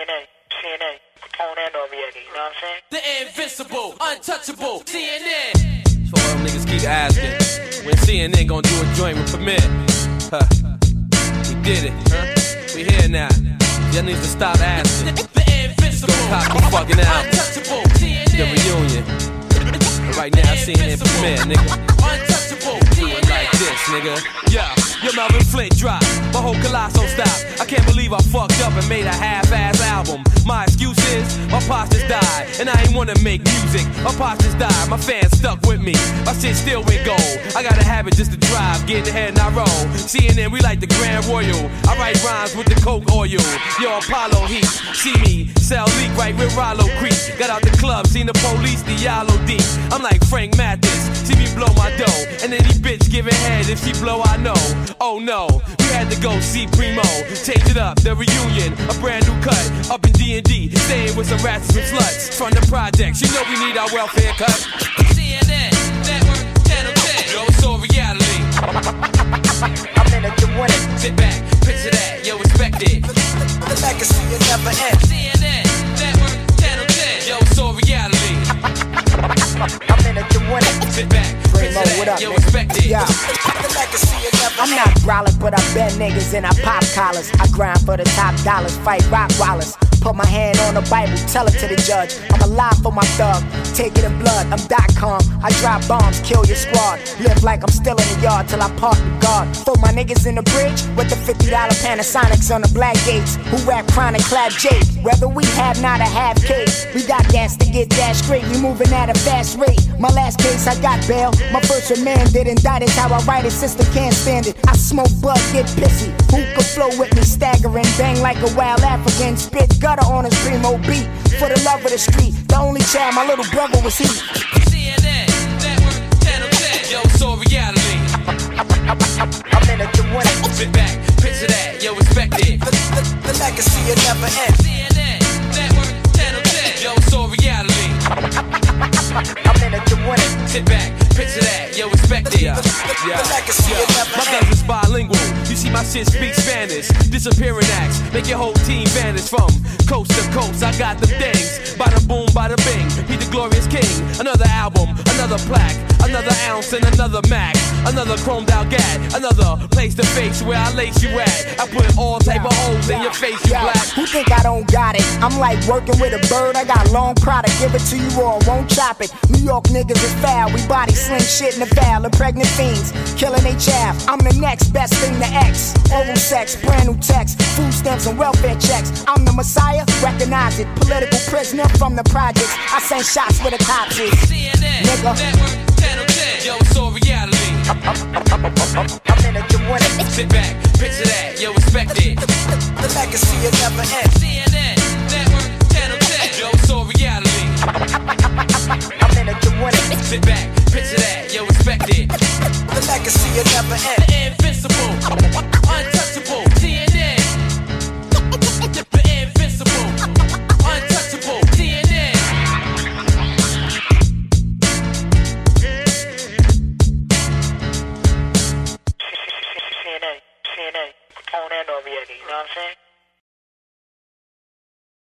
CNN, Capone and Noriega, you know what I'm saying? The invincible, untouchable, CNN. So all them niggas keep asking, when CNN gonna do a joint with Premier? Huh. We did it, huh? We here now. Y'all need to stop asking. The invincible, go cop the fucking album. Untouchable, CNN. The reunion. And right now, CNN Premier, nigga. Untouchable, do it like this, nigga. Yeah, your Melvin Flint drop, my whole Colosso stop. I can't believe I fucked up and made a half-ass album. My excuse is, my pops just died, and I ain't wanna make music. My pops just died, my fans stuck with me. My shit still went gold. I got a habit just to drive, get ahead and I roll. CNN, we like the Grand Royal. I write rhymes with the Coke oil. Yo, Apollo Heat, see me, sell leak right with Rollo Creek. Got out the club, seen the police, the Yellow deep. I'm like Frank Mathis, see me blow my dough. And any bitch giving head, if she blow, I know. Oh no, we had to go see Primo. Change it up, the reunion, a brand new cut. Up in D&D, staying with some rats and some sluts. From the projects, you know we need our welfare cut. CNN, Network, Channel 10. Yo, it's all reality. I'm in it to win it. Sit back, picture that, yo, respect it. The legacy will never end. CNN, Network, Channel 10. Yo, it's all reality. I'm in it to win it. Sit back, picture that, yo, respect it. Yeah. The legacy will never end. I'm not brolic, but I bend niggas and I pop collars. I grind for the top dollars, fight rock wallers. Put my hand on the Bible, tell it to the judge. I'm alive for my thug, take it in blood. I'm .com, I drop bombs, kill your squad. Live like I'm still in the yard till I park the guard. Throw my niggas in the bridge with the $50 Panasonics on the black gates. Who rap chronic, clap Jake. Whether we have not a half cake, we got gas to get that straight. We moving at a fast rate. My last case, I got bail. My first remanded, indicted how I write it. System can't stand it. I smoke bud, get pissy. Who could flow with me, staggering, bang like a wild African. Spit gutter on his primo beat. For the love of the street, the only child my little brother was he. CNN, Network, Channel 10. Yo, it's all reality. I'm in it to win it. Sit back, picture that, yo, respect it. The legacy will never end. CNN, Network, Channel 10. Yo, it's all reality. I'm in it to win it. Sit back, picture that, yo, respect it. The legacy will never my end. guns is bilingual. You see my shit speak Spanish. Disappearing acts, make your whole team vanish from coast to coast. I got them things. Bada boom, bada bing. He the glorious king. Another album, another plaque, another ounce and another Mac, another chromed out gat, another place to face where I lace you at. I put all type of holes in your face, you black. Who think I don't got it? I'm like working with a bird. I got long product, give it to you or won't chop it. New York niggas is foul. We body sling shit in the foul. The pregnant fiends killing they chaff. I'm the next best thing to X. Oral sex, brand new text, food stamps and welfare checks. I'm the Messiah, recognize it. Political prisoner from the projects. I send shots where the cops is. CNN, nigga. Network, Channel 10. Yo, it's all reality. I'm in it to win it. Sit back, picture that, yo, respect it. The legacy will never end. CNN, Network, Channel 10. Yo, it's all reality. I'm in it to win it. Sit back, picture that, yo, respect it. The legacy will never end. The invincible, untouchable, CNN.